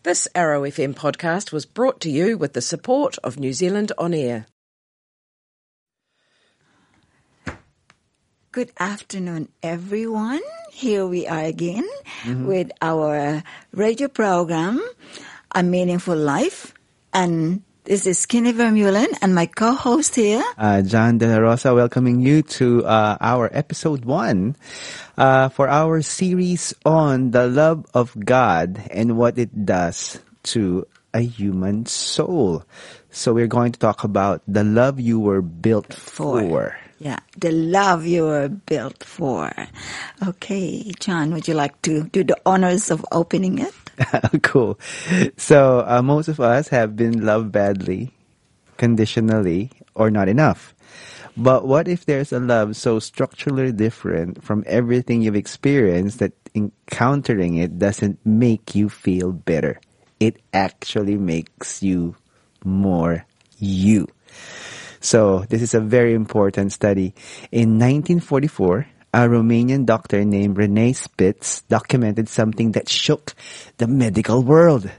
This Arrow FM podcast was brought to you with the support of New Zealand On Air. Good afternoon, everyone. Here we are again with our radio program, A Meaningful Life. And this is Kenny Vermeulen and my co-host here, John De La Rosa, welcoming you to our episode 1 for our series on the love of God and what it does to a human soul. So we're going to talk about the love you were built for. Yeah, the love you were built for. Okay, John, would you like to do the honors of opening it? Cool. So most of us have been loved badly, conditionally, or not enough. But what if there's a love so structurally different from everything you've experienced that encountering it doesn't make you feel better? It actually makes you more you. So this is a very important study. In 1944, a Romanian doctor named Rene Spitz documented something that shook the medical world.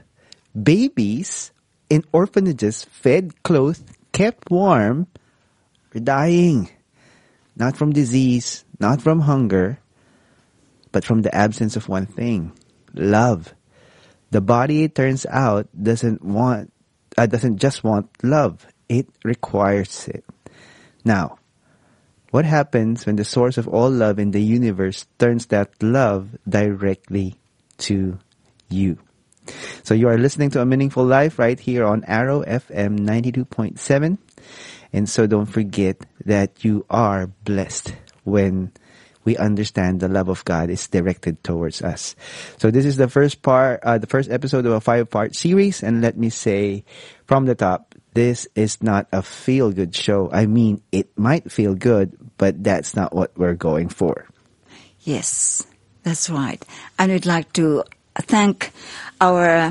Babies in orphanages fed, clothed, kept warm were dying. Not from disease, not from hunger, but from the absence of one thing: love. The body, it turns out, doesn't just want love. It requires it. Now, what happens when the source of all love in the universe turns that love directly to you? So you are listening to A Meaningful Life right here on Arrow FM 92.7. And so don't forget that you are blessed when we understand the love of God is directed towards us. So this is the first episode of a 5-part series. And let me say from the top, this is not a feel-good show. I mean, it might feel good, but that's not what we're going for. Yes, that's right. And we'd like to thank our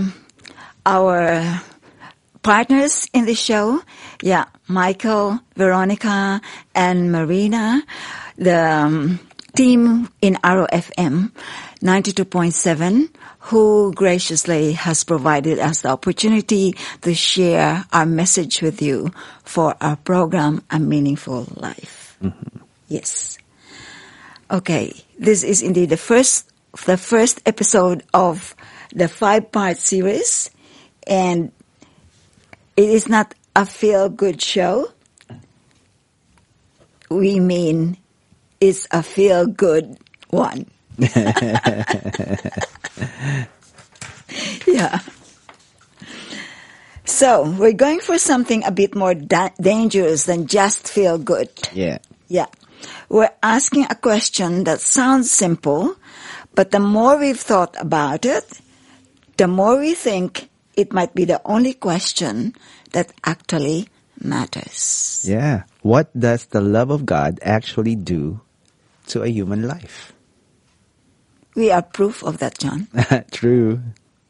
partners in the show. Yeah, Michael, Veronica, and Marina, the team in Arrow FM 92.7, who graciously has provided us the opportunity to share our message with you for our program, A Meaningful Life. Mm-hmm. Yes. Okay, this is indeed the first episode of the 5-part series, and it is not a feel-good show. We mean it's a feel-good one. Yeah. So we're going for something a bit more dangerous than just feel good. Yeah. Yeah. We're asking a question that sounds simple, but the more we've thought about it, the more we think it might be the only question that actually matters. Yeah. What does the love of God actually do to a human life? We are proof of that, John. True.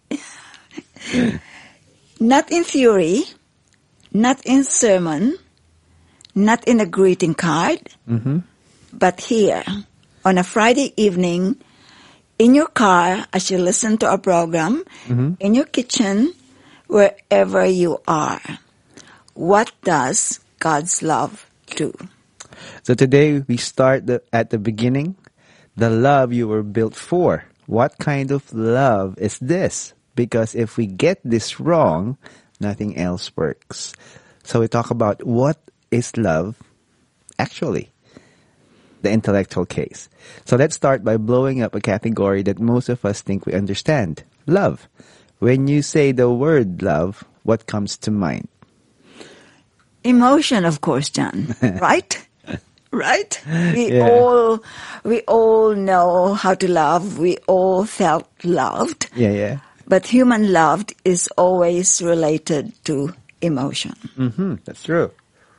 Not in theory, not in sermon, not in a greeting card, but here on a Friday evening, in your car as you listen to our program, in your kitchen, wherever you are. What does God's love do? So today we start at the beginning. The love you were built for. What kind of love is this? Because if we get this wrong, nothing else works. So we talk about what is love actually, the intellectual case. So let's start by blowing up a category that most of us think we understand. Love. When you say the word love, what comes to mind? Emotion, of course, John. Right? Right? We all know how to love. We all felt loved. Yeah. But human love is always related to emotion. That's true.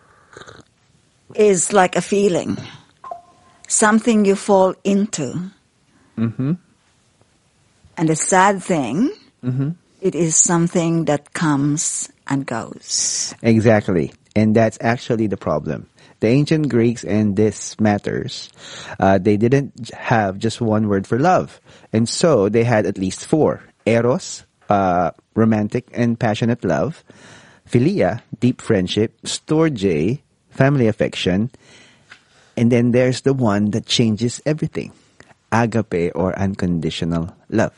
It's like a feeling. Something you fall into. And the sad thing, it is something that comes and goes. Exactly. And that's actually the problem. The ancient Greeks, and this matters, they didn't have just one word for love. And so they had at least 4. Eros, romantic and passionate love. Philia, deep friendship. Storge, family affection. And then there's the one that changes everything. Agape, or unconditional love.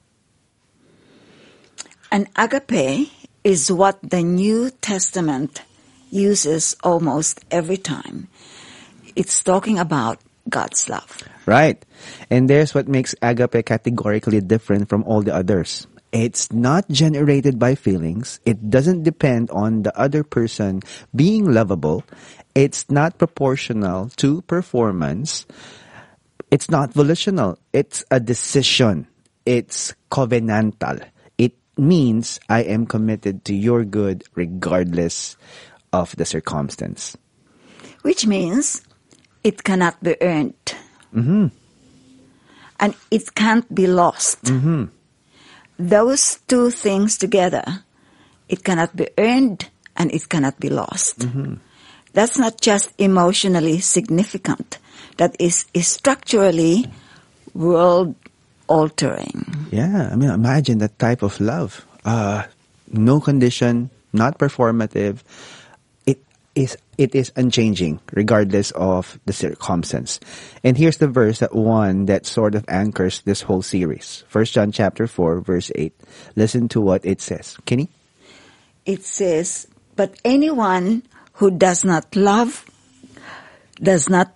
And agape is what the New Testament uses almost every time. It's talking about God's love. Right. And there's what makes agape categorically different from all the others. It's not generated by feelings. It doesn't depend on the other person being lovable. It's not proportional to performance. It's not volitional. It's a decision. It's covenantal. It means I am committed to your good regardless of the circumstance. Which means it cannot be earned. Mm-hmm. And it can't be lost. Mm-hmm. Those two things together, it cannot be earned and it cannot be lost. Mm-hmm. That's not just emotionally significant. That is structurally world-altering. Yeah, I mean, imagine that type of love. No condition, not performative. It is unchanging regardless of the circumstance. And here's the verse that sort of anchors this whole series. 1 John chapter 4, verse 8. Listen to what it says. Kenny? It says, but anyone who does not love does not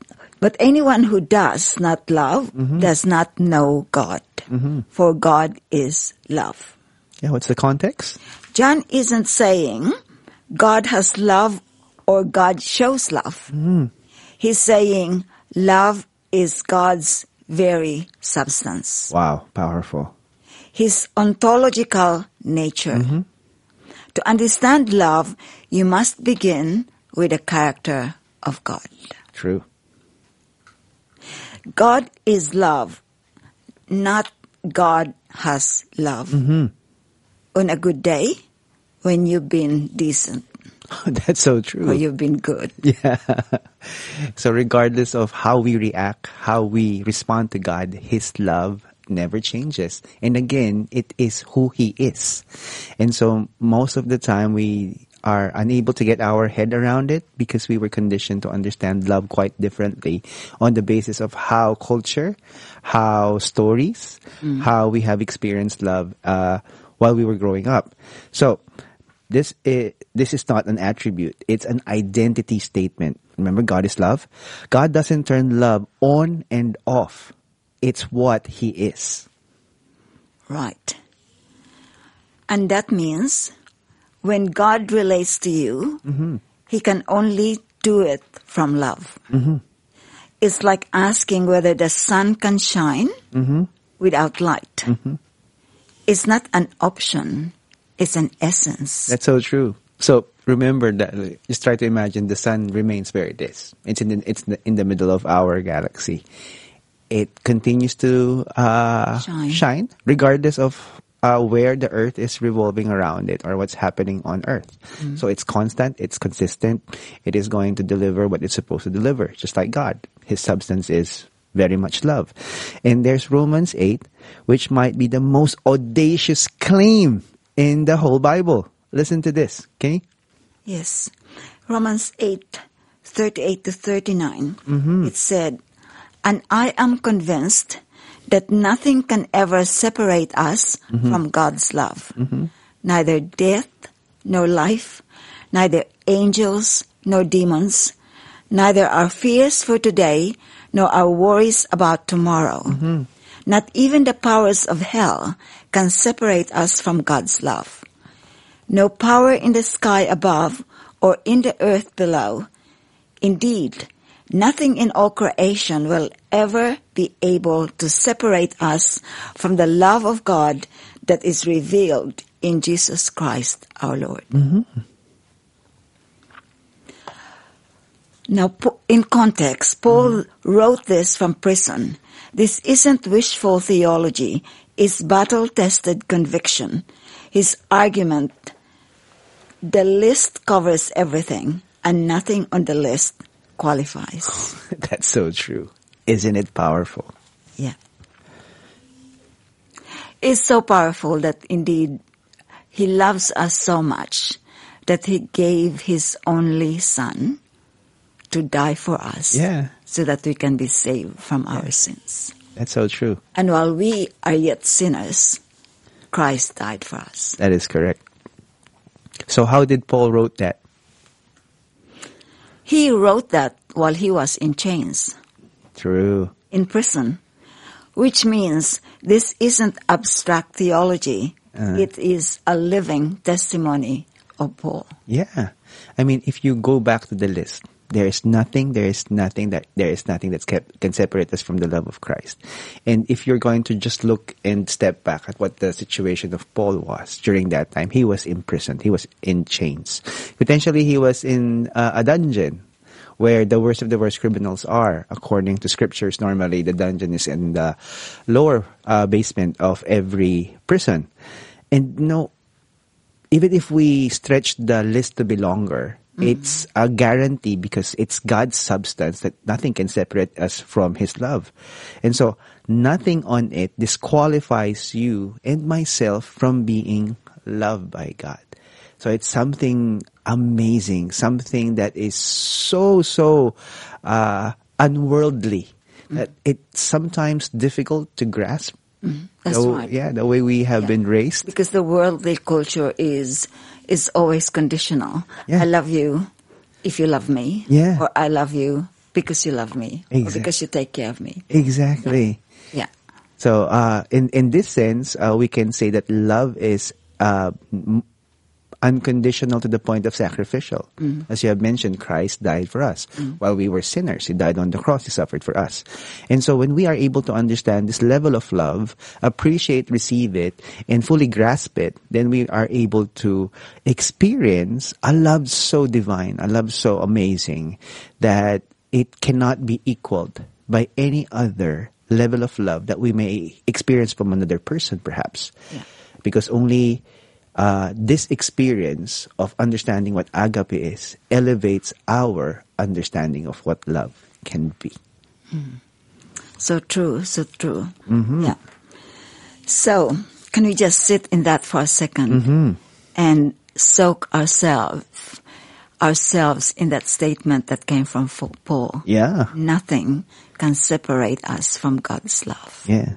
know God. Mm-hmm. For God is love. Yeah, what's the context? John isn't saying God has love or God shows love. Mm-hmm. He's saying love is God's very substance. Wow, powerful. His ontological nature. Mm-hmm. To understand love, you must begin with the character of God. True. God is love, not God has love. Mm-hmm. On a good day, when you've been decent, That's so true. or you've been good. Yeah. So regardless of how we react, how we respond to God, His love never changes. And again, it is who He is. And so most of the time we are unable to get our head around it because we were conditioned to understand love quite differently on the basis of how culture, how stories, how we have experienced love while we were growing up. So this is not an attribute. It's an identity statement. Remember, God is love. God doesn't turn love on and off. It's what He is. Right. And that means when God relates to you, He can only do it from love. Mm-hmm. It's like asking whether the sun can shine without light. Mm-hmm. It's not an option. It's an essence. That's so true. So remember that. Just try to imagine the sun remains where it is. It's in the middle of our galaxy. It continues to shine regardless of where the Earth is revolving around it or what's happening on Earth. So it's constant. It's consistent. It is going to deliver what it's supposed to deliver, just like God. His substance is very much love. And there's Romans 8, which might be the most audacious claim in the whole Bible. Listen to this, okay? Yes. Romans 8:38 to 39. It said, and I am convinced that nothing can ever separate us from God's love. Neither death, nor life, neither angels, nor demons, neither our fears for today, nor our worries about tomorrow. Not even the powers of hell can separate us from God's love. No power in the sky above or in the earth below. Indeed, nothing in all creation will ever be able to separate us from the love of God that is revealed in Jesus Christ our Lord. Now, in context, Paul wrote this from prison. This isn't wishful theology. It's battle-tested conviction. His argument, the list covers everything, and nothing on the list qualifies. That's so true. Isn't it powerful? Yeah. It's so powerful that indeed He loves us so much that He gave His only Son to die for us. Yeah. So that we can be saved from our sins. That's so true. And while we are yet sinners, Christ died for us. That is correct. So how did Paul wrote that? He wrote that while he was in chains, True. in prison, which means this isn't abstract theology. It is a living testimony of Paul. Yeah. I mean, if you go back to the list, there is nothing that can separate us from the love of Christ. And if you're going to just look and step back at what the situation of Paul was during that time, he was imprisoned. He was in chains. Potentially, he was in a dungeon where the worst of the worst criminals are. According to scriptures, normally the dungeon is in the lower basement of every prison. And even if we stretch the list to be longer, it's a guarantee because it's God's substance that nothing can separate us from His love. And so nothing on it disqualifies you and myself from being loved by God. So it's something amazing, something that is so unworldly that it's sometimes difficult to grasp. That's right. Yeah, the way we have been raised. Because the worldly culture is always conditional. Yeah. I love you if you love me. Yeah. Or I love you because you love me. Or because you take care of me. Exactly. Yeah. So in this sense, we can say that love is unconditional to the point of sacrificial. As you have mentioned, Christ died for us. While we were sinners, He died on the cross, He suffered for us. And so when we are able to understand this level of love, appreciate, receive it, and fully grasp it, then we are able to experience a love so divine, a love so amazing, that it cannot be equaled by any other level of love that we may experience from another person, perhaps. Yeah. Because only this experience of understanding what agape is elevates our understanding of what love can be. So true, so true. Yeah. So, can we just sit in that for a second and soak ourselves in that statement that came from Paul? Yeah. Nothing can separate us from God's love. Yeah.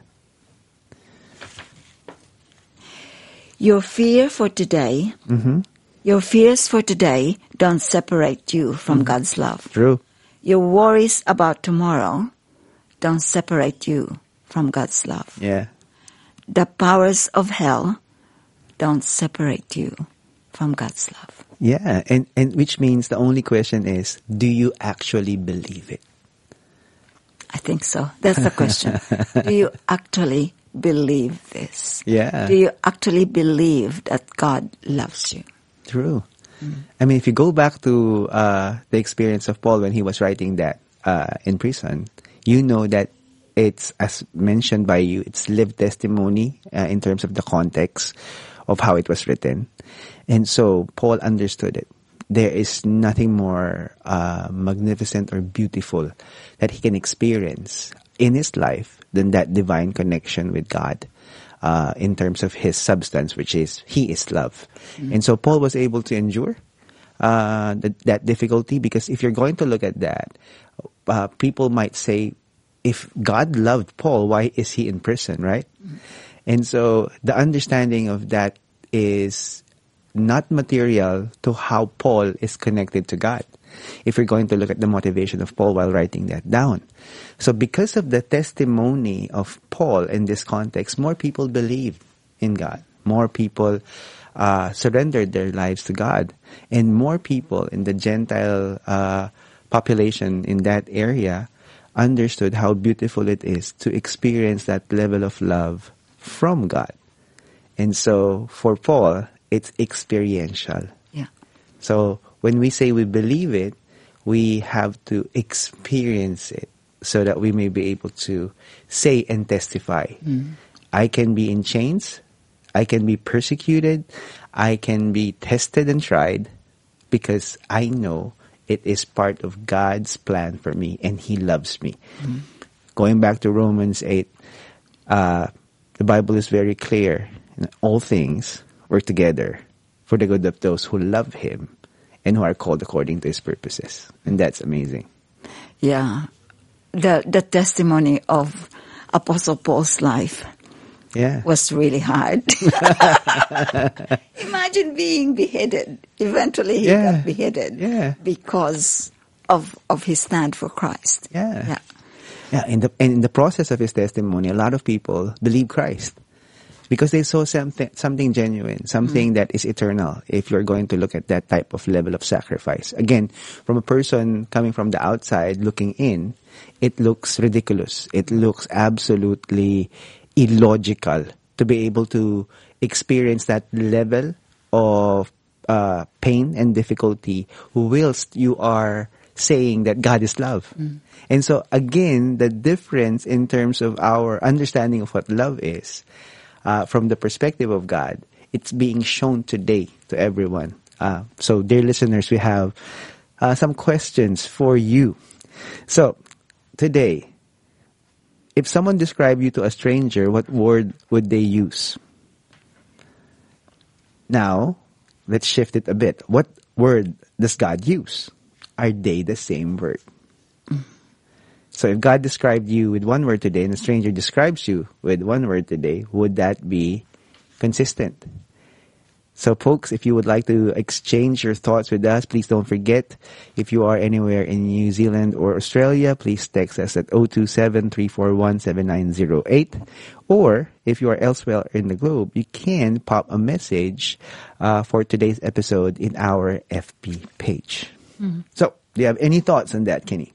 Your fear for today, your fears for today don't separate you from God's love. True. Your worries about tomorrow don't separate you from God's love. Yeah. The powers of hell don't separate you from God's love. Yeah. And which means the only question is, do you actually believe it? I think so. That's the question. Do you actually believe this? Yeah. Do you actually believe that God loves you? True. I mean, if you go back to the experience of Paul when he was writing that in prison, you know that it's, as mentioned by you, it's lived testimony in terms of the context of how it was written. And so Paul understood it. There is nothing more magnificent or beautiful that he can experience in his life than that divine connection with God in terms of His substance, which is He is love. And so Paul was able to endure that difficulty, because if you're going to look at that, people might say, if God loved Paul, why is he in prison, right? And so the understanding of that is not material to how Paul is connected to God, if you're going to look at the motivation of Paul while writing that down. So because of the testimony of Paul in this context, more people believed in God. More people surrendered their lives to God. And more people in the Gentile population in that area understood how beautiful it is to experience that level of love from God. And so for Paul, it's experiential. Yeah. So when we say we believe it, we have to experience it so that we may be able to say and testify. I can be in chains, I can be persecuted, I can be tested and tried, because I know it is part of God's plan for me and He loves me. Going back to Romans 8, the Bible is very clear. In all things work together for the good of those who love Him and who are called according to His purposes. And that's amazing. Yeah. The testimony of Apostle Paul's life Yeah. was really hard. Imagine being beheaded. Eventually he Yeah. got beheaded because of his stand for Christ. Yeah. Yeah, in the process of his testimony, a lot of people believe Christ because they saw something genuine, something that is eternal. If you're going to look at that type of level of sacrifice, again, from a person coming from the outside looking in, it looks ridiculous. It looks absolutely illogical to be able to experience that level of pain and difficulty whilst you are saying that God is love. And so again, the difference in terms of our understanding of what love is, from the perspective of God, it's being shown today to everyone. So dear listeners, we have some questions for you. So today, if someone described you to a stranger, what word would they use? Now, let's shift it a bit. What word does God use? Are they the same word? So if God described you with one word today and a stranger describes you with one word today, would that be consistent? So folks, if you would like to exchange your thoughts with us, please don't forget, if you are anywhere in New Zealand or Australia, please text us at 027-341-7908. Or if you are elsewhere in the globe, you can pop a message for today's episode in our FB page. So, do you have any thoughts on that, Kenny?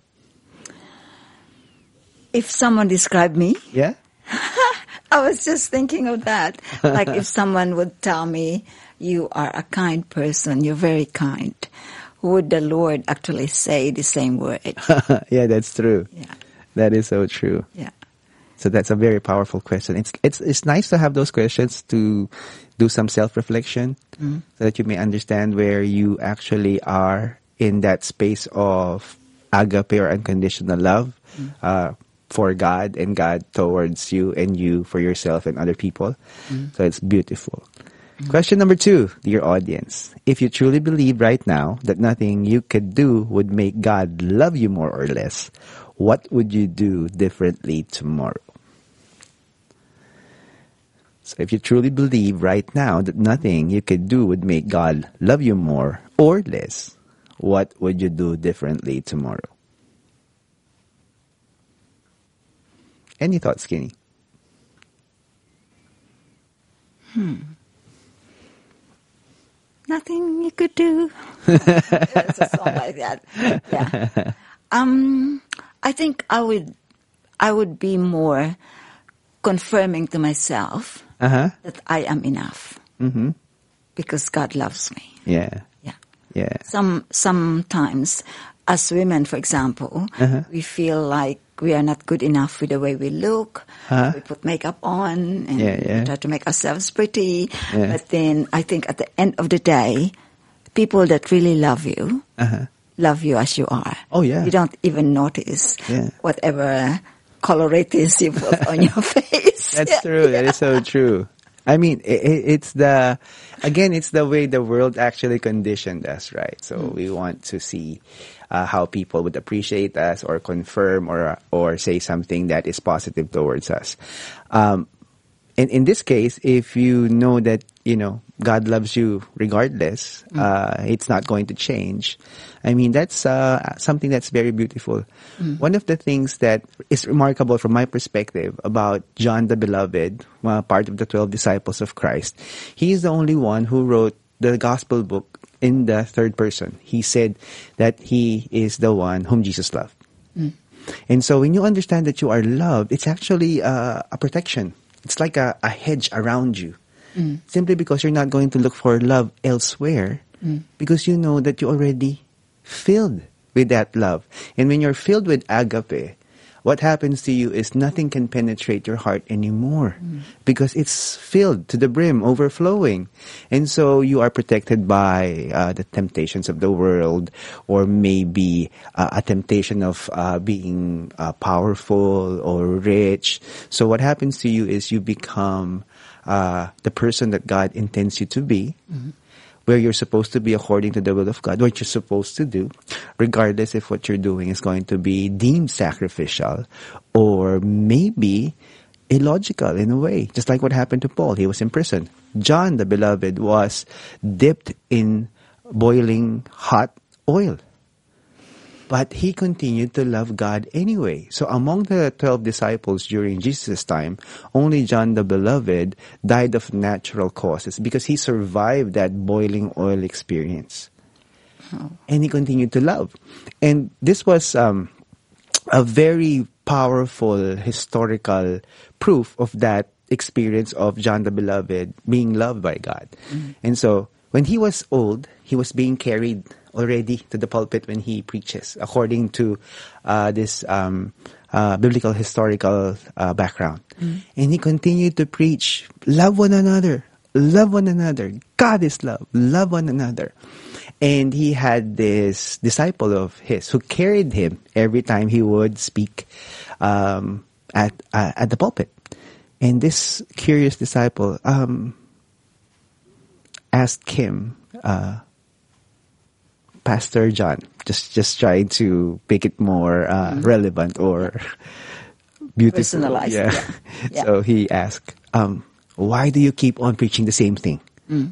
If someone described me, Yeah? I was just thinking of that. Like if someone would tell me, you are a kind person, you're very kind, would the Lord actually say the same word? Yeah, that's true. Yeah. That is so true. Yeah. So that's a very powerful question. It's nice to have those questions to do some self-reflection so that you may understand where you actually are in that space of agape or unconditional love for God and God towards you and you for yourself and other people. So it's beautiful. Question number 2, dear audience. If you truly believe right now that nothing you could do would make God love you more or less, what would you do differently tomorrow? So if you truly believe right now that nothing you could do would make God love you more or less, what would you do differently tomorrow? Any thoughts, Skinny? Nothing you could do. It's a song like that. Yeah. I think I would be more confirming to myself that I am enough because God loves me. Yeah. Yeah. Yeah. Sometimes, as women, for example, we feel like we are not good enough with the way we look. We put makeup on and we try to make ourselves pretty. Yeah. But then I think at the end of the day, people that really love you as you are. Oh, yeah. You don't even notice Yeah. whatever color it is you put on your face. That's true. That is so true. I mean, it's the way the world actually conditioned us, right? So we want to see how people would appreciate us or confirm or say something that is positive towards us. In this case, if you know that, God loves you regardless, it's not going to change. I mean, that's something that's very beautiful. One of the things that is remarkable from my perspective about John the Beloved, part of the 12 disciples of Christ, he is the only one who wrote the gospel book in the third person. He said that he is the one whom Jesus loved. And so when you understand that you are loved, it's actually a protection. It's like a hedge around you. Simply because you're not going to look for love elsewhere because you know that you're already filled with that love. And when you're filled with agape, what happens to you is nothing can penetrate your heart anymore because it's filled to the brim, overflowing. And so you are protected by the temptations of the world or maybe a temptation of being powerful or rich. So what happens to you is you become the person that God intends you to be, where you're supposed to be according to the will of God, what you're supposed to do, regardless if what you're doing is going to be deemed sacrificial or maybe illogical in a way, just like what happened to Paul. He was in prison. John, the beloved, was dipped in boiling hot oil. But he continued to love God anyway. So among the 12 disciples during Jesus' time, only John the Beloved died of natural causes because he survived that boiling oil experience. And he continued to love. And this was a very powerful historical proof of that experience of John the Beloved being loved by God. And so when he was old, he was being carried already to the pulpit when he preaches, according to this biblical historical background. And he continued to preach, love one another, God is love one another. And he had this disciple of his who carried him every time he would speak at the pulpit. And this curious disciple asked him, Pastor John, just trying to make it more relevant or beautiful. Personalized. Yeah. So he asked, why do you keep on preaching the same thing?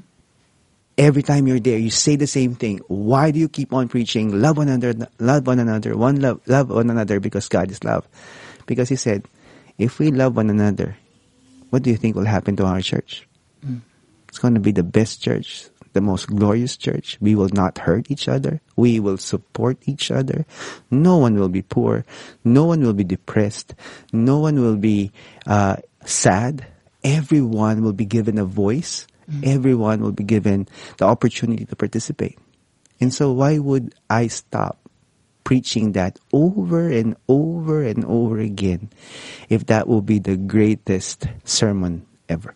Every time you're there, you say the same thing. Why do you keep on preaching love one another, love one another because God is love? Because he said, if we love one another, what do you think will happen to our church? It's going to be the best church, the most glorious church. We will not hurt each other. We will support each other. No one will be poor. No one will be depressed. No one will be sad. Everyone will be given a voice. Everyone will be given the opportunity to participate. And so why would I stop preaching that over and over and over again if that will be the greatest sermon ever?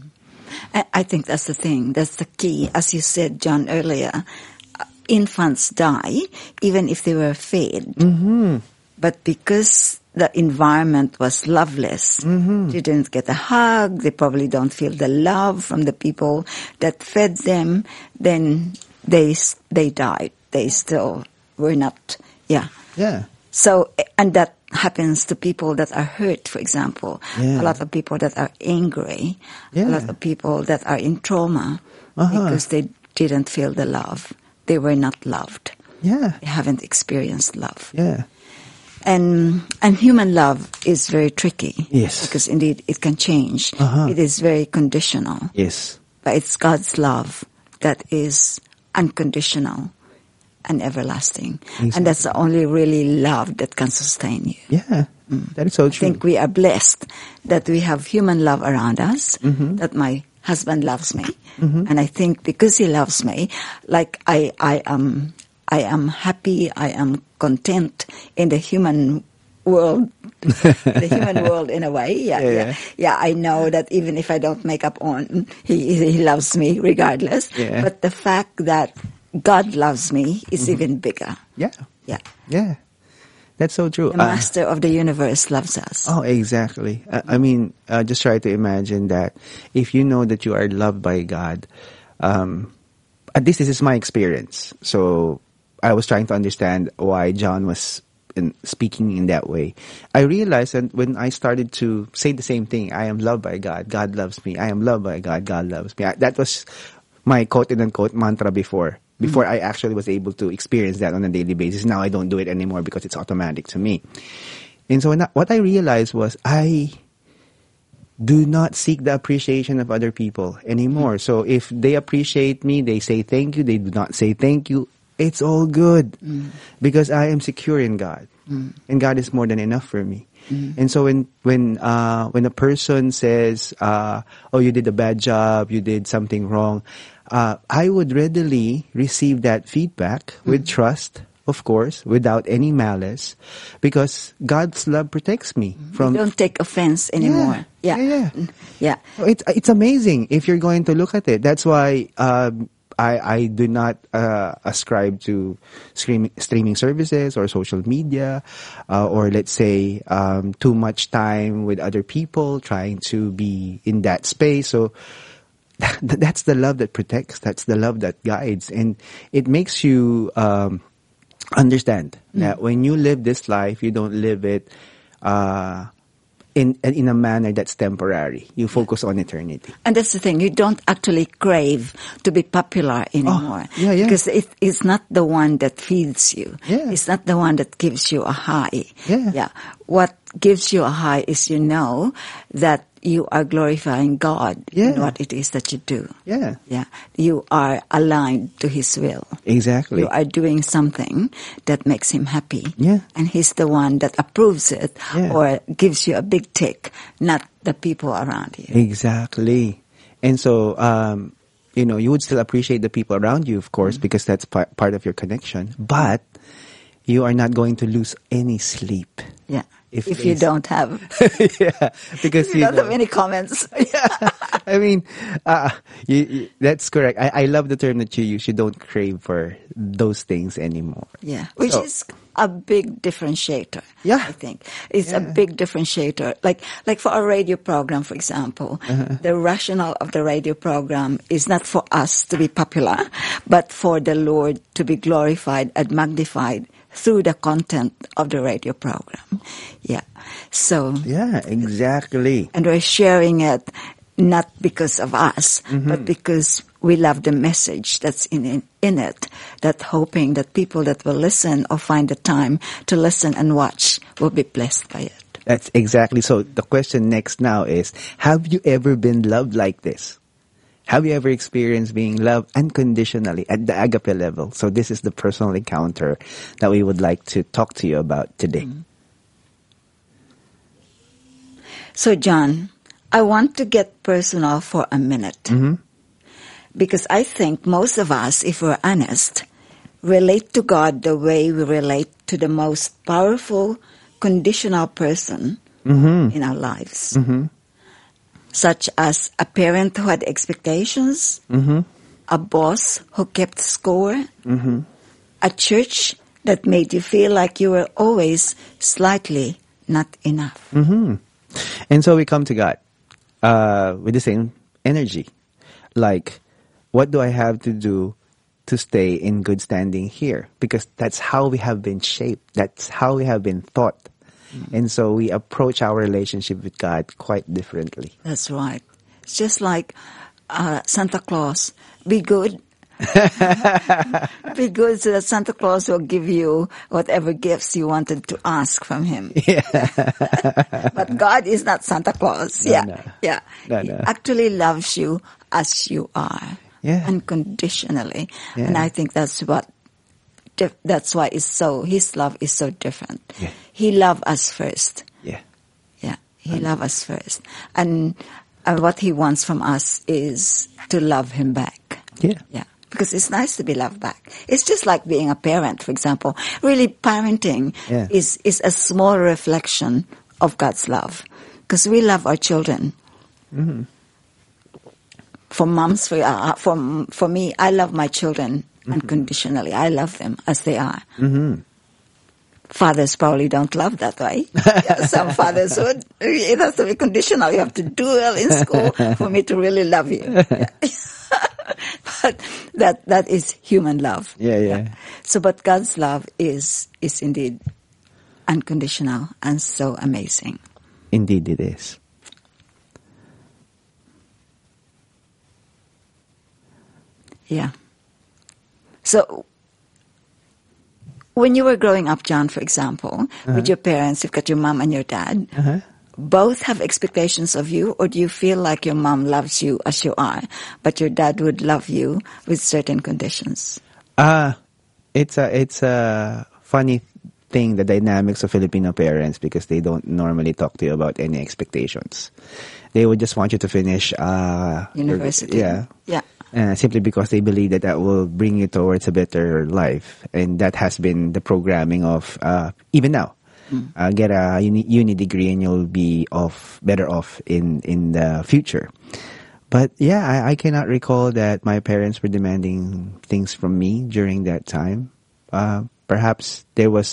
I think that's the thing. That's the key. As you said, John, earlier, infants die even if they were fed. But because the environment was loveless, they didn't get a hug, they probably don't feel the love from the people that fed them, then they died. They still were not, Yeah. So, and that happens to people that are hurt, for example. A lot of people that are angry. A lot of people that are in trauma because they didn't feel the love. They were not loved. They haven't experienced love. And human love is very tricky. Yes. Because indeed it can change. It is very conditional. Yes. But it's God's love that is unconditional and everlasting. Exactly. And that's the only really love that can sustain you. That is so I true. think we are blessed that we have human love around us, that my husband loves me. And I think because he loves me, like I am happy, I am content in the human world, the human world in a way. I know that even if I don't make up on, he loves me regardless. But the fact that God loves me is even bigger. That's so true. The master of the universe loves us. Oh, exactly. I mean, just try to imagine that if you know that you are loved by God, at least this is my experience. So I was trying to understand why John was speaking in that way. I realized that when I started to say the same thing, I am loved by God, God loves me. I am loved by God, God loves me. That was my quote-unquote mantra before I actually was able to experience that on a daily basis. Now I don't do it anymore because it's automatic to me. And so what I realized was I do not seek the appreciation of other people anymore. So if they appreciate me, they say thank you, they do not say thank you, it's all good because I am secure in God. And God is more than enough for me. And so when a person says, oh, you did a bad job, you did something wrong, I would readily receive that feedback with trust, of course, without any malice, because God's love protects me from... You don't take offense anymore. It's amazing if you're going to look at it. That's why I do not ascribe to streaming services or social media, or let's say too much time with other people, trying to be in that space. So that's the love that protects. That's the love that guides, and it makes you understand that when you live this life, you don't live it in a manner that's temporary. You focus on eternity. And that's the thing. You don't actually crave to be popular anymore. Yeah. Because it's not the one that feeds you. Yeah. It's not the one that gives you a high. Yeah. What gives you a high is you know that you are glorifying God in what it is that you do. Yeah. Yeah. You are aligned to His will. Exactly. You are doing something that makes Him happy. Yeah. And He's the one that approves it or gives you a big tick, not the people around you. Exactly. And so, you would still appreciate the people around you, of course, because that's part of your connection. But you are not going to lose any sleep. Yeah. If you don't have. Yeah. Because you don't have any comments. Yeah. I mean, that's correct. I love the term that you use. You don't crave for those things anime. Yeah. Which is a big differentiator. Yeah. I think. It's a big differentiator. Like for a radio program, for example, the rationale of the radio program is not for us to be popular, but for the Lord to be glorified and magnified through the content of the radio program. Yeah. So. Yeah, exactly. And we're sharing it not because of us, but because we love the message that's in it, that hoping that people that will listen or find the time to listen and watch will be blessed by it. That's exactly. So the question next now is, have you ever been loved like this? Have you ever experienced being loved unconditionally at the agape level? So this is the personal encounter that we would like to talk to you about today. So, John, I want to get personal for a minute. Because I think most of us, if we're honest, relate to God the way we relate to the most powerful, conditional person in our lives. Such as a parent who had expectations, a boss who kept score, a church that made you feel like you were always slightly not enough. And so we come to God with the same energy. Like, what do I have to do to stay in good standing here? Because that's how we have been shaped. That's how we have been taught. And so we approach our relationship with God quite differently. That's right. It's just like Santa Claus. Be good. Be good so that Santa Claus will give you whatever gifts you wanted to ask from him. But God is not Santa Claus. No. He actually loves you as you are. Unconditionally. And I think that's why His love is so different. He loved us first. He loved us first. And what He wants from us is to love Him back. Because it's nice to be loved back. It's just like being a parent, for example. Really, parenting is a small reflection of God's love. Because we love our children. For moms, for me, I love my children unconditionally. I love them as they are. Fathers probably don't love that way. Some fathers would. It has to be conditional. You have to do well in school for me to really love you. But that is human love. So, but God's love is indeed unconditional and so amazing. Indeed it is. So, when you were growing up, John, for example, with your parents, you've got your mom and your dad, both have expectations of you, or do you feel like your mom loves you as you are, but your dad would love you with certain conditions? It's a funny thing, the dynamics of Filipino parents, because they don't normally talk to you about any expectations. They would just want you to finish university. Simply because they believe that will bring you towards a better life. And that has been the programming of, even now. Get a uni degree and you'll be better off in the future. But yeah, I cannot recall that my parents were demanding things from me during that time. Perhaps there was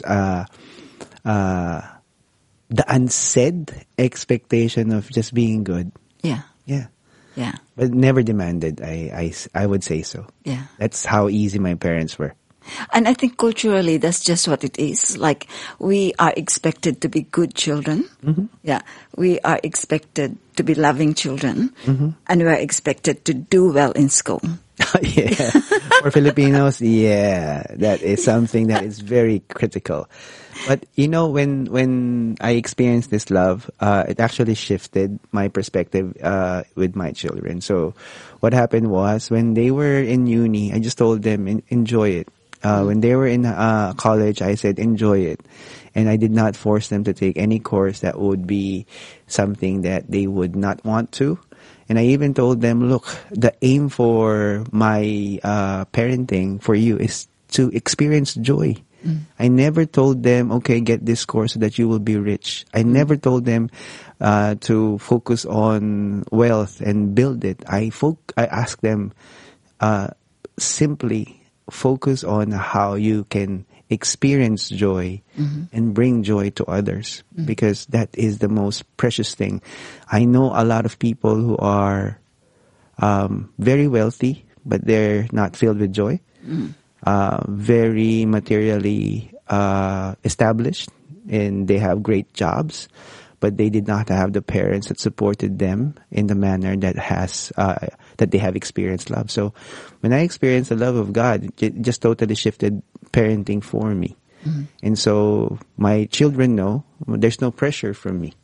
the unsaid expectation of just being good. Yeah. Yeah. Yeah. But never demanded, I would say so. Yeah. That's how easy my parents were. And I think culturally, that's just what it is. Like, we are expected to be good children. Mm-hmm. Yeah. We are expected to be loving children. Mm-hmm. And we are expected to do well in school. Yeah. For Filipinos, yeah, that is something that is very critical. But you know, when I experienced this love, it actually shifted my perspective with my children. So what happened was, when they were in uni, I just told them, enjoy it. When they were in college, I said, enjoy it. And I did not force them to take any course that would be something that they would not want to. And I even told them, look, the aim for my parenting for you is to experience joy. I never told them, okay, get this course so that you will be rich. I never told them to focus on wealth and build it. I asked them simply focus on how you can experience joy and bring joy to others, because that is the most precious thing. I know a lot of people who are very wealthy, but they're not filled with joy. Very materially established, and they have great jobs, but they did not have the parents that supported them in the manner that has that they have experienced love. So when I experienced the love of God, it just totally shifted parenting for me. And so my children know there's no pressure from me.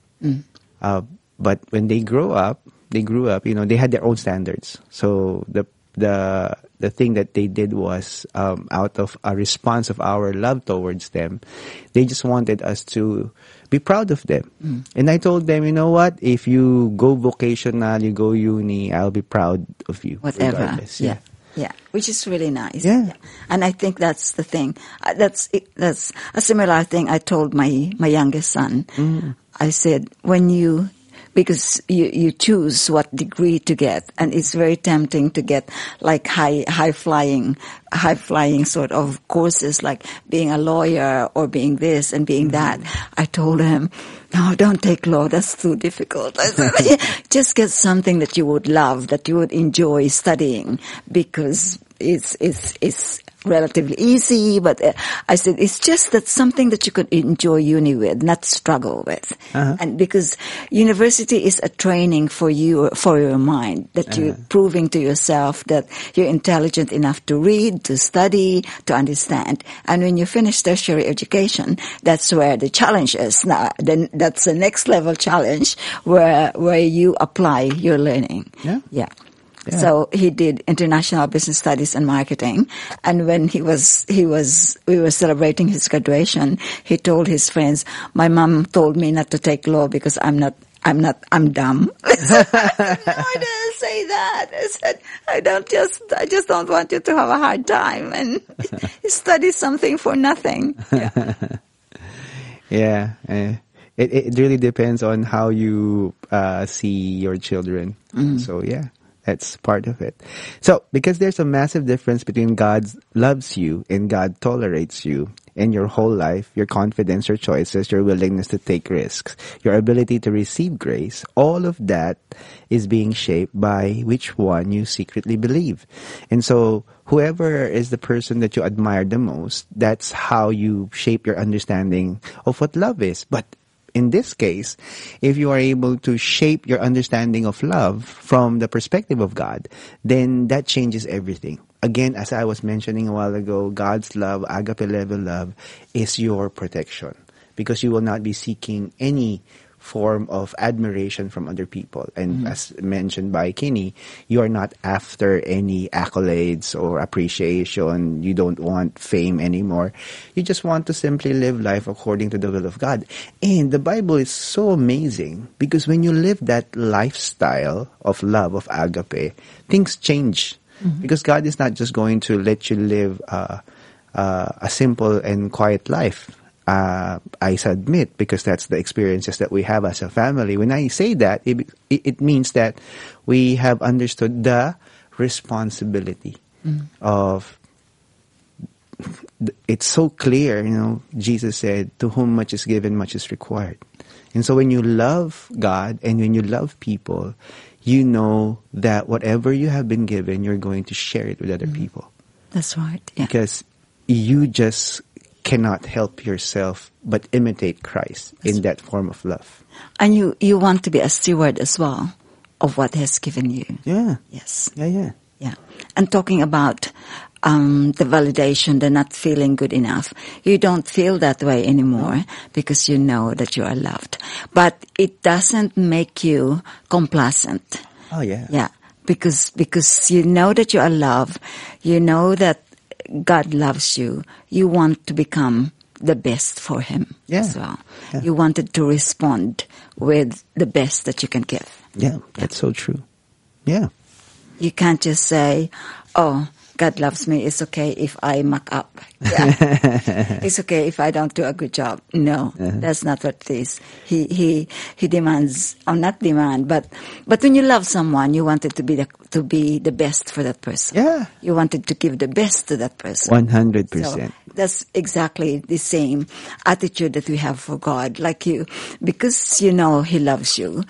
But when they grew up, you know, they had their own standards. So the thing that they did was, out of a response of our love towards them, they just wanted us to be proud of them. And I told them, you know what, if you go vocational, you go uni, I'll be proud of you. Whatever. Regardless. Yeah. Yeah, which is really nice. Yeah. And I think that's the thing. That's a similar thing I told my youngest son. I said, because you choose what degree to get, and it's very tempting to get like high flying sort of courses, like being a lawyer or being this and being that. I told him, no, don't take law. That's too difficult. I said, just get something that you would love, that you would enjoy studying, because it's relatively easy. But I said, it's just that something that you could enjoy uni with, not struggle with. And because university is a training for you, for your mind, that you're proving to yourself that you're intelligent enough to read, to study, to understand. And when you finish tertiary education, that's where the challenge is. Now, then that's the next level challenge where you apply your learning. Yeah. So he did international business studies and marketing. And when we were celebrating his graduation, he told his friends, my mom told me not to take law because I'm dumb. I said, no, I didn't say that. I said, I just don't want you to have a hard time and study something for nothing. Yeah. It really depends on how you see your children. So yeah. That's part of it. So, because there's a massive difference between God loves you and God tolerates you in your whole life, your confidence, your choices, your willingness to take risks, your ability to receive grace, all of that is being shaped by which one you secretly believe. And so, whoever is the person that you admire the most, that's how you shape your understanding of what love is. But in this case, if you are able to shape your understanding of love from the perspective of God, then that changes everything. Again, as I was mentioning a while ago, God's love, agape level love, is your protection, because you will not be seeking any form of admiration from other people. And as mentioned by Kinney, you are not after any accolades or appreciation. You don't want fame anymore. You just want to simply live life according to the will of God. And the Bible is so amazing, because when you live that lifestyle of love, of agape, things change. Because God is not just going to let you live a simple and quiet life. I submit because that's the experiences that we have as a family. When I say that, it means that we have understood the responsibility of. It's so clear, Jesus said, to whom much is given, much is required. And so when you love God and when you love people, you know that whatever you have been given, you're going to share it with other people. That's right. Yeah. Because you just cannot help yourself but imitate Christ in that form of love. And you want to be a steward as well of what He has given you. Yeah. Yes. Yeah. Yeah. And talking about the validation, the not feeling good enough. You don't feel that way anymore because you know that you are loved. But it doesn't make you complacent. Oh, yeah. Yeah. Because you know that you are loved. You know that God loves you. You want to become the best for Him as well. Yeah. You wanted to respond with the best that you can give. Yeah, that's so true. Yeah. You can't just say, oh, God loves me. It's okay if I muck up. Yeah. It's okay if I don't do a good job. No, that's not what it is. He demands, or not demand, but when you love someone, you wanted to be the best for that person. Yeah. You wanted to give the best to that person. 100%. So that's exactly the same attitude that we have for God. Like because you know He loves you.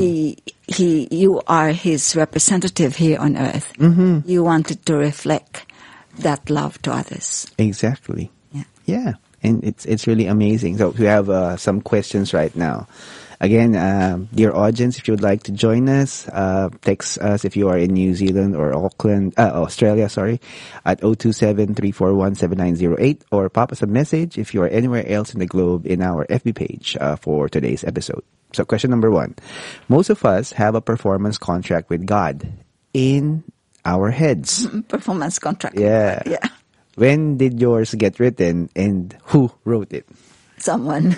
You are His representative here on earth. You wanted to reflect that love to others. Exactly. Yeah. Yeah. And it's really amazing. So we have some questions right now. Again, dear audience, if you would like to join us, text us if you are in New Zealand or Australia, at 027-341-7908, or pop us a message if you are anywhere else in the globe in our FB page for today's episode. So question number 1. Most of us have a performance contract with God in our heads. Performance contract. Yeah. Yeah. When did yours get written and who wrote it? Someone.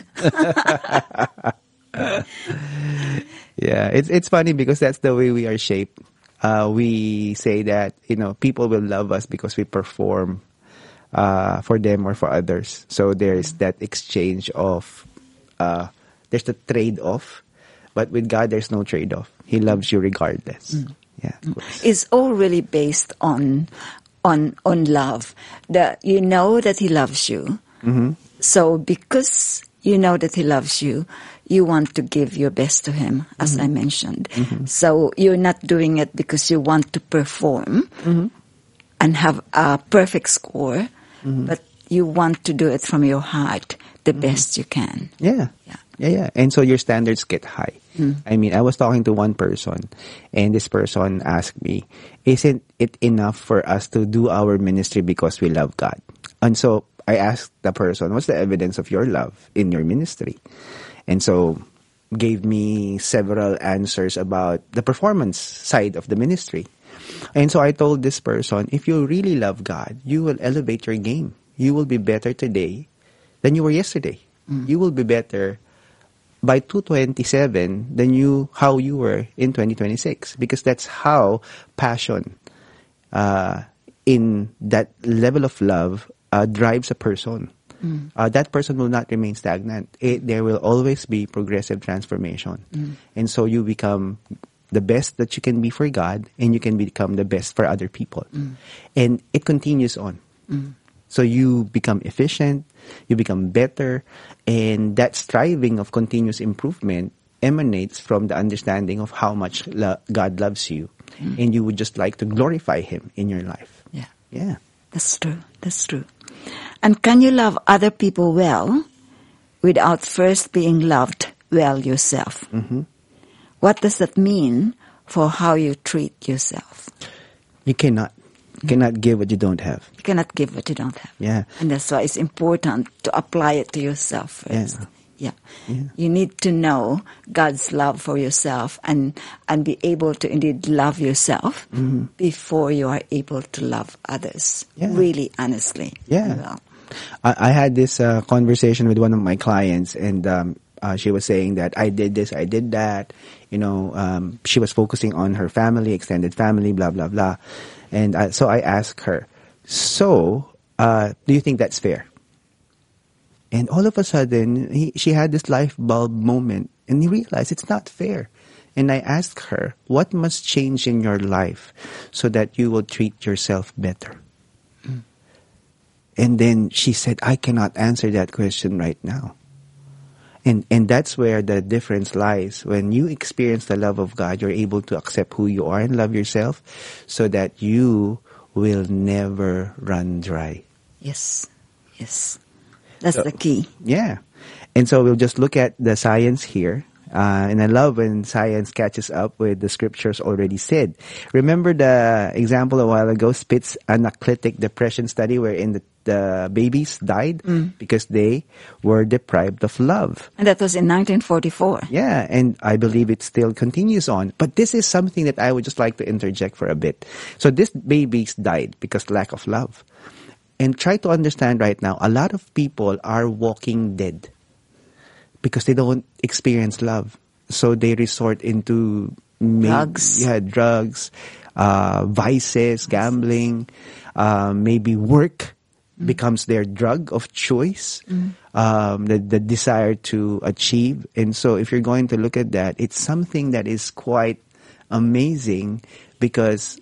Yeah, it's funny because that's the way we are shaped. We say that, people will love us because we perform for them or for others. So there's that exchange of, there's the trade-off. But with God, there's no trade-off. He loves you regardless. Yeah. It's all really based on love. You know that He loves you. So because you know that He loves you, you want to give your best to Him, as I mentioned. So you're not doing it because you want to perform and have a perfect score, but you want to do it from your heart the best you can. Yeah. And so your standards get high. I mean, I was talking to one person, and this person asked me, isn't it enough for us to do our ministry because we love God? And so I asked the person, what's the evidence of your love in your ministry? And so gave me several answers about the performance side of the ministry. And so I told this person, if you really love God, you will elevate your game. You will be better today than you were yesterday. You will be better by 2027 than how you were in 2026, because that's how passion in that level of love drives a person. That person will not remain stagnant. There will always be progressive transformation. And so you become the best that you can be for God, and you can become the best for other people. And it continues on. So you become efficient, you become better, and that striving of continuous improvement emanates from the understanding of how much God loves you, and you would just like to glorify Him in your life. Yeah. That's true. And can you love other people well without first being loved well yourself? What does that mean for how you treat yourself? You cannot. You cannot give what you don't have. You cannot give what you don't have. Yeah. And that's why it's important to apply it to yourself first. Yeah. Yeah. You need to know God's love for yourself and be able to indeed love yourself before you are able to love others. Yeah. Really, honestly. Yeah. Well, I had this conversation with one of my clients, and she was saying that I did this, I did that. She was focusing on her family, extended family, blah, blah, blah. And so I asked her, do you think that's fair? And all of a sudden, she had this light bulb moment, and he realized it's not fair. And I asked her, what must change in your life so that you will treat yourself better? And then she said, I cannot answer that question right now. And that's where the difference lies. When you experience the love of God, you're able to accept who you are and love yourself so that you will never run dry. Yes. Yes. That's the key. Yeah. And so we'll just look at the science here. And I love when science catches up with the scriptures already said. Remember the example a while ago, Spitz anaclitic depression study wherein the babies died because they were deprived of love. And that was in 1944. Yeah, and I believe it still continues on. But this is something that I would just like to interject for a bit. So these babies died because lack of love. And try to understand right now, a lot of people are walking dead because they don't experience love. So they resort into drugs. Drugs, vices, gambling, maybe work becomes their drug of choice, the desire to achieve. And so if you're going to look at that, it's something that is quite amazing because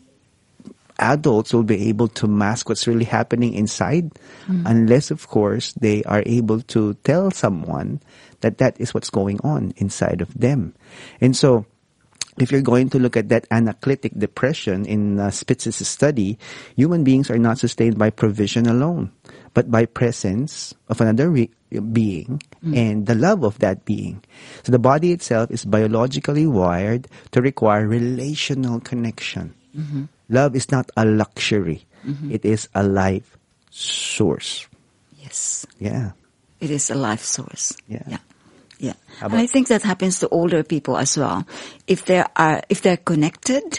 adults will be able to mask what's really happening inside unless, of course, they are able to tell someone that is what's going on inside of them. And so if you're going to look at that anaclitic depression in Spitz's study, human beings are not sustained by provision alone, but by presence of another being and the love of that being. So the body itself is biologically wired to require relational connection. Love is not a luxury. It is a life source. Yes. Yeah. It is a life source. Yeah. Yeah. And I think that happens to older people as well. If they're connected,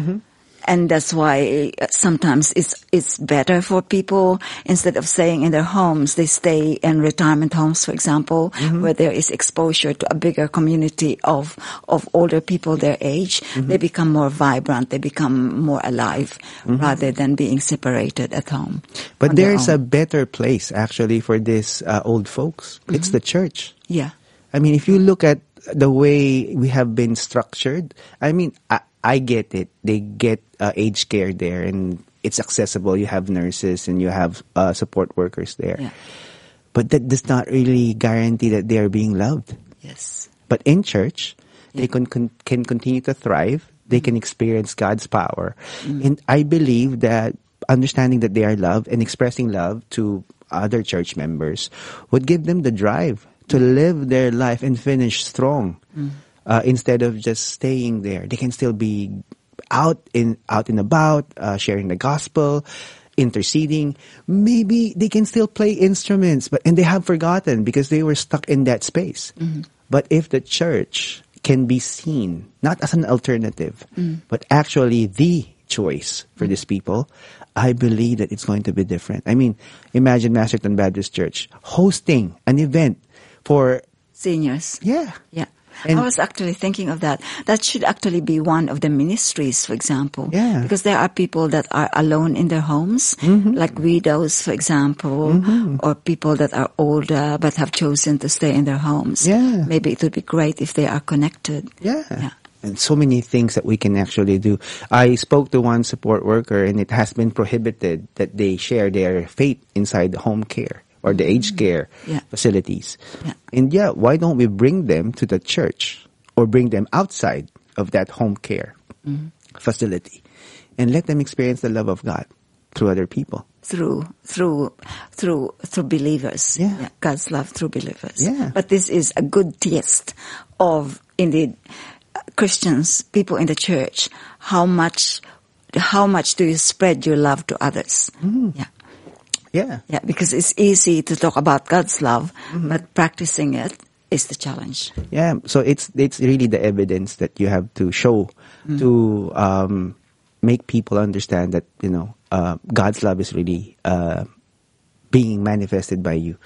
and that's why sometimes it's better for people, instead of staying in their homes, they stay in retirement homes, for example, where there is exposure to a bigger community of older people their age. They become more vibrant, they become more alive, rather than being separated at home. But there's a better place actually for these old folks. It's the church. Yeah. I mean, if you look at the way we have been structured, I mean, I get it. They get aged care there and it's accessible. You have nurses and you have support workers there. Yeah. But that does not really guarantee that they are being loved. Yes. But in church, they can continue to thrive. They can experience God's power. And I believe that understanding that they are loved and expressing love to other church members would give them the drive to live their life and finish strong. Instead of just staying there. They can still be out and about, sharing the gospel, interceding. Maybe they can still play instruments, and they have forgotten because they were stuck in that space. But if the church can be seen, not as an alternative, but actually the choice for these people, I believe that it's going to be different. I mean, imagine Masterton Baptist Church hosting an event for seniors. Yeah. Yeah. And I was actually thinking of that. That should actually be one of the ministries, for example. Yeah. Because there are people that are alone in their homes, like widows, for example, or people that are older but have chosen to stay in their homes. Yeah. Maybe it would be great if they are connected. Yeah. And so many things that we can actually do. I spoke to one support worker and it has been prohibited that they share their faith inside the home care or the aged care facilities. Yeah. And why don't we bring them to the church or bring them outside of that home care facility and let them experience the love of God through other people. Through believers. Yeah. God's love through believers. Yeah. But this is a good test of, indeed, Christians, people in the church, how much do you spread your love to others? Yeah, because it's easy to talk about God's love, but practicing it is the challenge. Yeah, so it's really the evidence that you have to show to make people understand that God's love is really being manifested by you,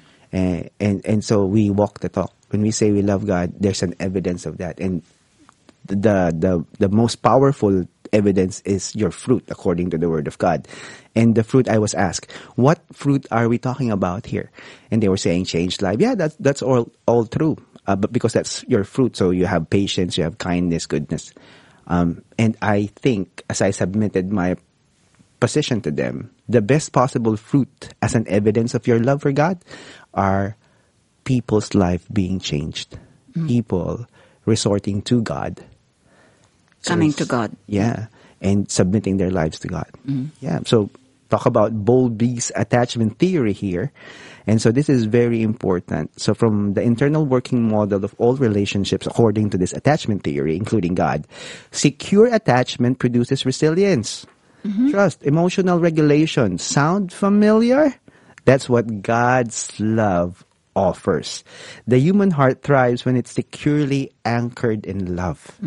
and so we walk the talk. When we say we love God, there's an evidence of that, and the most powerful evidence is your fruit according to the word of God. And the fruit, I was asked, what fruit are we talking about here? And they were saying changed life. Yeah, that's all true. But because that's your fruit, so you have patience, you have kindness, goodness. And I think as I submitted my position to them, the best possible fruit as an evidence of your love for God are people's life being changed. People resorting to God. Coming to God. Yeah. And submitting their lives to God. Yeah. So talk about Bowlby's attachment theory here. And so this is very important. So from the internal working model of all relationships, according to this attachment theory, including God, secure attachment produces resilience, trust, emotional regulation. Sound familiar? That's what God's love offers. The human heart thrives when it's securely anchored in love.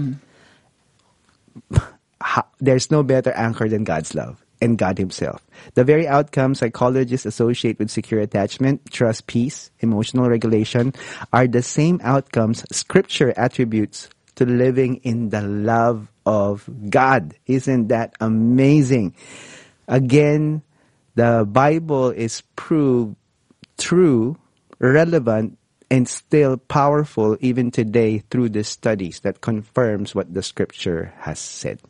There's no better anchor than God's love and God himself. The very outcomes psychologists associate with secure attachment, trust, peace, emotional regulation, are the same outcomes Scripture attributes to living in the love of God. Isn't that amazing? Again, the Bible is proved true, relevant, and still powerful even today through the studies that confirms what the Scripture has said.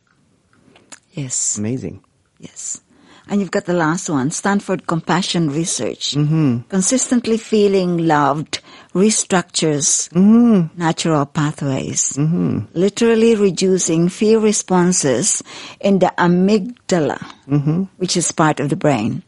Yes. Amazing. Yes. And you've got the last one, Stanford Compassion Research. Consistently feeling loved restructures natural pathways, literally reducing fear responses in the amygdala, which is part of the brain.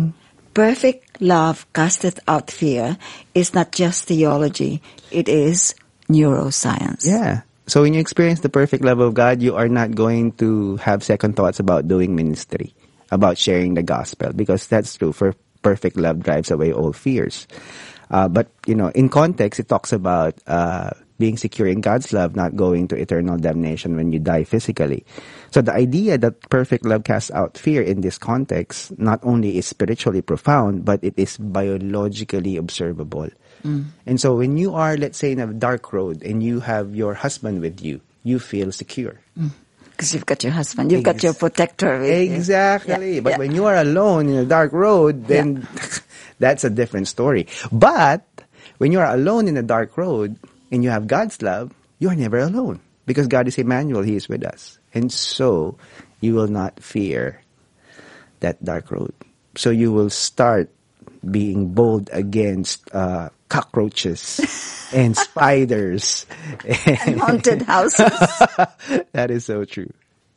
Perfect love casteth out fear is not just theology, it is neuroscience. Yeah. So when you experience the perfect love of God, you are not going to have second thoughts about doing ministry, about sharing the gospel, because that's true. For perfect love drives away all fears. But, in context, it talks about being secure in God's love, not going to eternal damnation when you die physically. So the idea that perfect love casts out fear in this context not only is spiritually profound, but it is biologically observable. And so when you are, let's say, in a dark road and you have your husband with you, you feel secure. Because you've got your husband, you've got your protector with you. Exactly. But when you are alone in a dark road, then that's a different story. But when you are alone in a dark road and you have God's love, you are never alone. Because God is Emmanuel, He is with us. And so you will not fear that dark road. So you will start being bold against cockroaches and spiders and haunted houses. That is so true.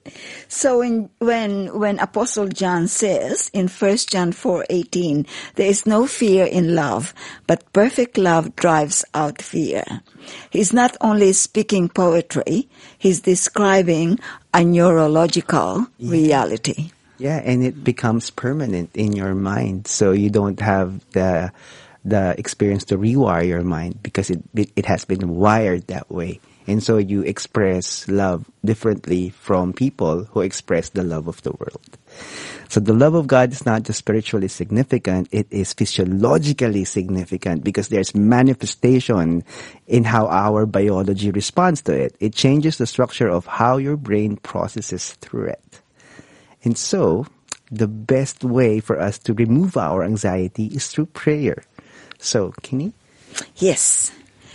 So when Apostle John says in 1 John 4:18, there is no fear in love, but perfect love drives out fear. He's not only speaking poetry, he's describing a neurological reality. Yeah, and it becomes permanent in your mind. So you don't have the experience to rewire your mind because it has been wired that way. And so you express love differently from people who express the love of the world. So the love of God is not just spiritually significant, it is physiologically significant because there's manifestation in how our biology responds to it. It changes the structure of how your brain processes through it. And so the best way for us to remove our anxiety is through prayer. So, Kenny? Yes.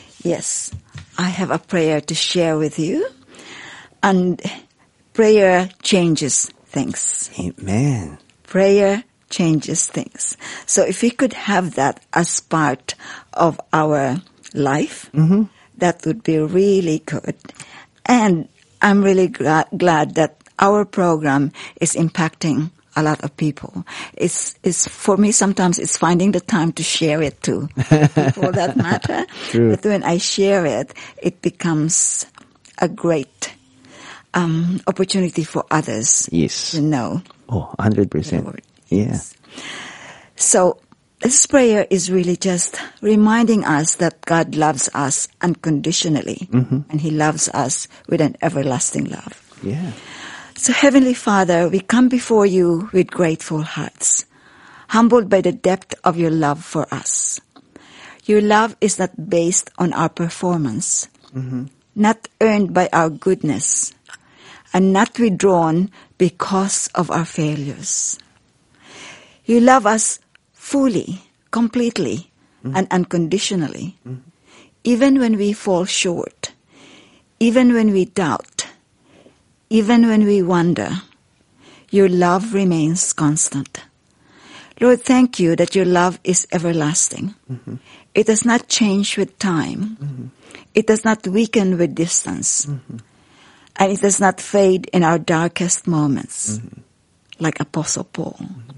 I have a prayer to share with you. And prayer changes things. Amen. Prayer changes things. So if we could have that as part of our life, that would be really good. And I'm really glad that our program is impacting a lot of people. It's for me, sometimes it's finding the time to share it to people that matter. True. But when I share it, it becomes a great opportunity for others to know. Oh, 100%. Yeah. So this prayer is really just reminding us that God loves us unconditionally, and He loves us with an everlasting love. Yeah. So Heavenly Father, we come before you with grateful hearts, humbled by the depth of your love for us. Your love is not based on our performance, not earned by our goodness. and not withdrawn because of our failures. You love us fully, completely, and unconditionally, even when we fall short, even when we doubt, even when we wonder. Your love remains constant. Lord, thank you that your love is everlasting. It does not change with time. It does not weaken with distance. And it does not fade in our darkest moments, like Apostle Paul.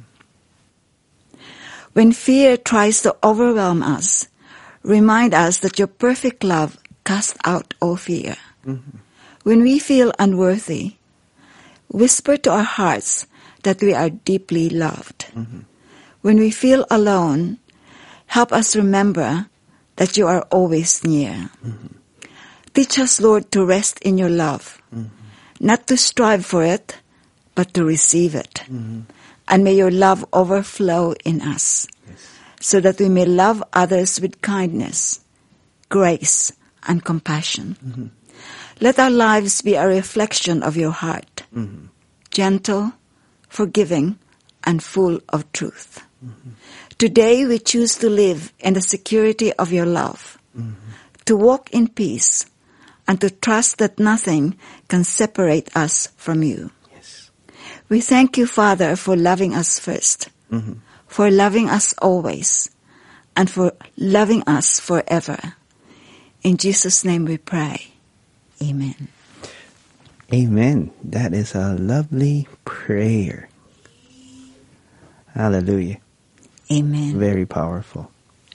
When fear tries to overwhelm us, remind us that your perfect love casts out all fear. When we feel unworthy, whisper to our hearts that we are deeply loved. When we feel alone, help us remember that you are always near. Teach us, Lord, to rest in your love, not to strive for it, but to receive it. And may your love overflow in us, so that we may love others with kindness, grace, and compassion. Let our lives be a reflection of your heart, gentle, forgiving, and full of truth. Today we choose to live in the security of your love, to walk in peace, and to trust that nothing can separate us from you. We thank you, Father, for loving us first, for loving us always, and for loving us forever. In Jesus' name we pray. Amen. Amen. That is a lovely prayer. Hallelujah. Amen. Very powerful.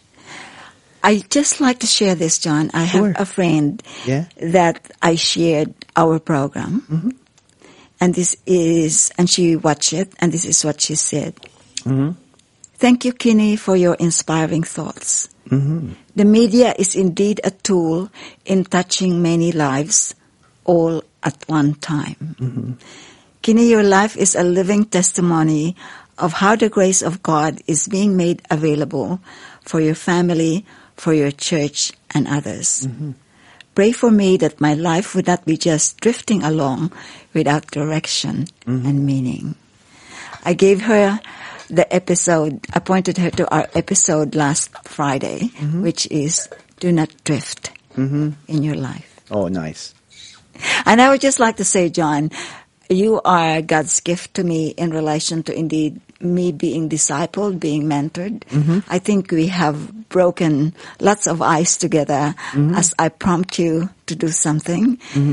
I just like to share this, John. I Sure. have a friend Yeah. that I shared our program. And and she watched it, and this is what she said. Thank you, Kinney, for your inspiring thoughts. The media is indeed a tool in touching many lives, all at one time. Kinney, your life is a living testimony of how the grace of God is being made available for your family, for your church, and others. Pray for me that my life would not be just drifting along without direction and meaning. I gave her the episode, I pointed her to our episode last Friday, which is Do Not Drift in Your Life. Oh, nice. And I would just like to say, John, you are God's gift to me in relation to indeed me being discipled, being mentored. I think we have broken lots of ice together as I prompt you to do something,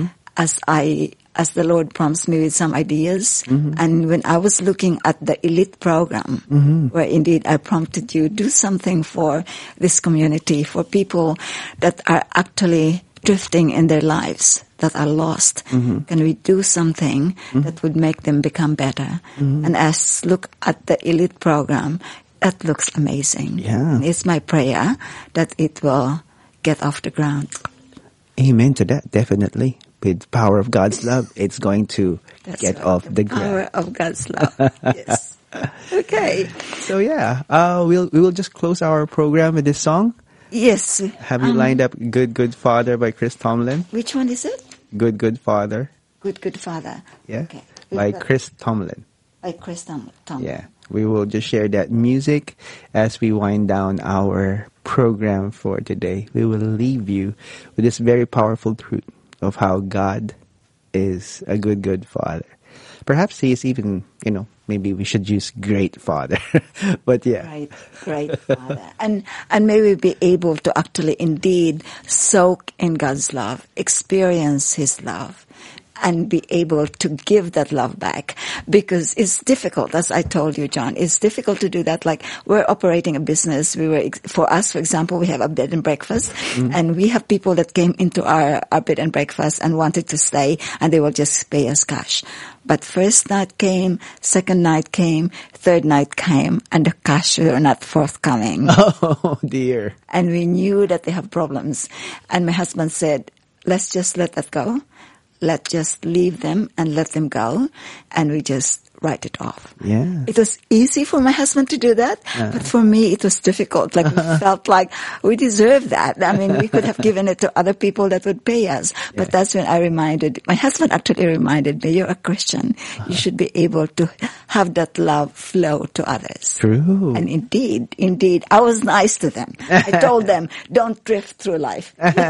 as the Lord prompts me with some ideas. And when I was looking at the elite program, where indeed I prompted you, do something for this community, for people that are actually drifting in their lives, that are lost. Can we do something that would make them become better? And as look at the elite program, that looks amazing. Yeah. And it's my prayer that it will get off the ground. Amen to that, definitely. With the power of God's love, it's going to That's get right, off the ground. Power of God's love. Yes. Okay. So yeah, we will just close our program with this song. Yes. Have you lined up Good Good Father by Chris Tomlin? Which one is it? Good Good Father. Good Good Father. Yeah. Okay. By Chris Tomlin. By Chris Tomlin. Yeah. We will just share that music as we wind down our program for today. We will leave you with this very powerful truth of how God is a good, good Father. Perhaps He is even, maybe we should use great Father. But yeah. Right, great Father. And may we be able to actually indeed soak in God's love, experience His love, and be able to give that love back. Because it's difficult, as I told you, John, it's difficult to do that. Like, we're operating a business. For us, for example, we have a bed and breakfast, and we have people that came into our bed and breakfast and wanted to stay, and they will just pay us cash. But first night came, second night came, third night came, and the cash were not forthcoming. Oh dear. And we knew that they have problems. And my husband said, let's just let that go. Let's just leave them and let them go. And we just write it off. Yeah. It was easy for my husband to do that, but for me it was difficult. Like we felt like we deserved that. I mean, we could have given it to other people that would pay us. But that's when my husband actually reminded me, you're a Christian. You should be able to have that love flow to others. True. And indeed, I was nice to them. I told them, don't drift through life.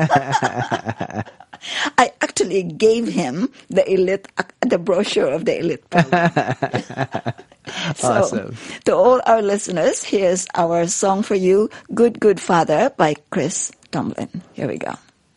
I actually gave him the brochure of the elite program. So, awesome. To all our listeners, here's our song for you, Good, Good Father by Chris Tomlin. Here we go.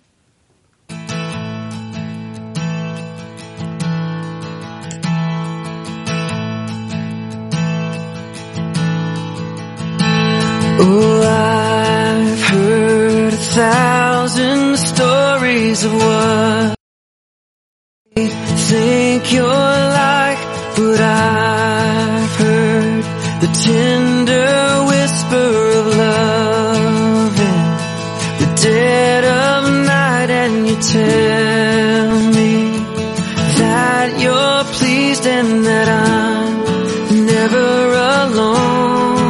Oh, I've heard 1,000 stories of what they think you're like, but I've heard the tender whisper of love in the dead of night, and you tell me that you're pleased and that I'm never alone.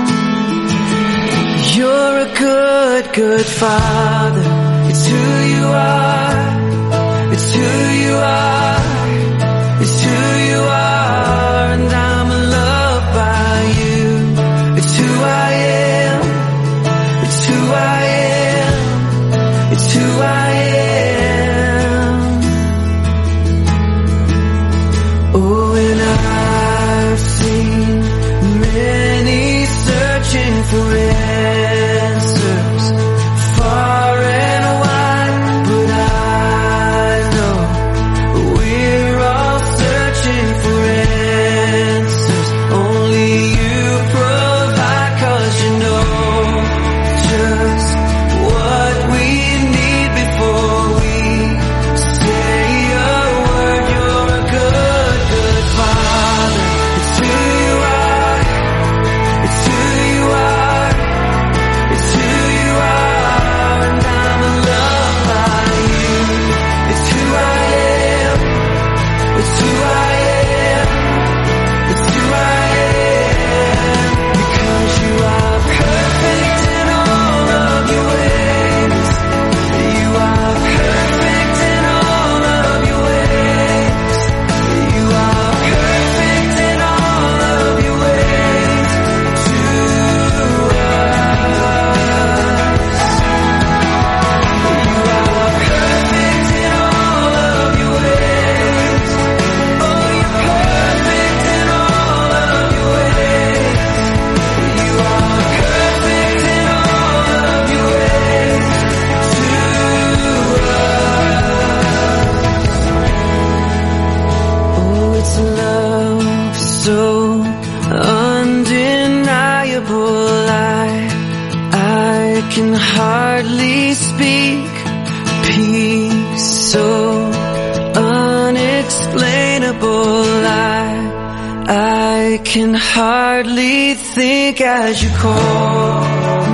You're a good, good father. It's who you are. It's who you are. It's who you are. And I'm loved by you. It's who I am. It's who I am. It's who I am. Oh, and I've seen many searching for answers far and wide, but I know we're all searching for answers. Only you provide, 'cause you know just what we need before we say a word. You're a good, good father. It's who you are. It's who you are. It's who you are, and I'm loved by you. It's who I am. It's who I am. It's who I am. Because you are perfect in all of your ways. You are perfect in all of your ways. You are perfect in all of your ways to us. You are perfect in all of your ways. Oh, you're perfect in all of your ways. You are perfect in all of your ways to us. Oh, it's love so undeniable. I can hardly speak. Peace so unexplainable. I can hardly think as you call